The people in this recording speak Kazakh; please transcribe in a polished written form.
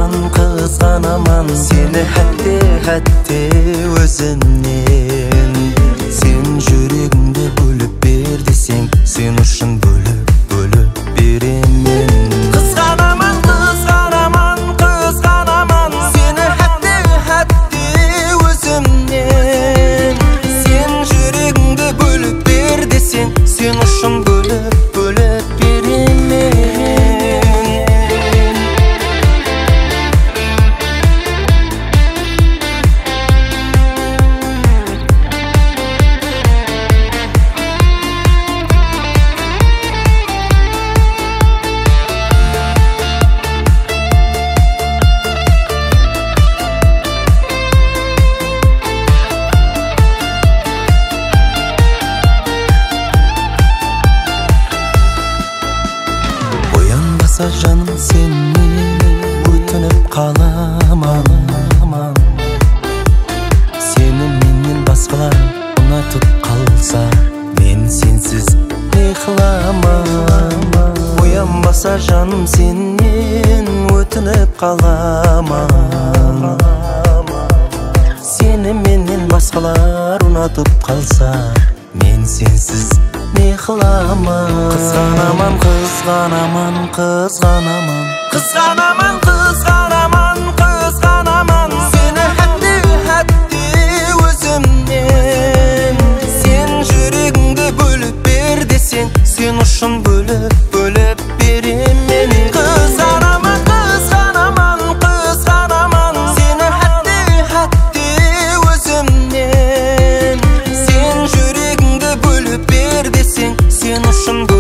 kızganaman Seni hätte özümden Sen жүрегіңді бөліп бер десең Sen үшін бөліп беремін Kızganaman Seni hätte özümden Sen жүрегіңді бөліп бер десең Sen үшін бөліп беремін Жаным сенен өтініп қаламан Сені менен басқалар ұнатып қалса Мен сенсіз не қыламан Оянбаса жаным сенен өтініп қаламан Сені менен басқалар ұнатып қалса Мен сенсіз не қыламан Kızganaman Seni hätte özümden Sen жүрегіңді бөліп бер десең Sen үшін бөліп беремін Kızganaman Seni hätte özümden Sen жүрегіңді бөліп бер десең Sen үшін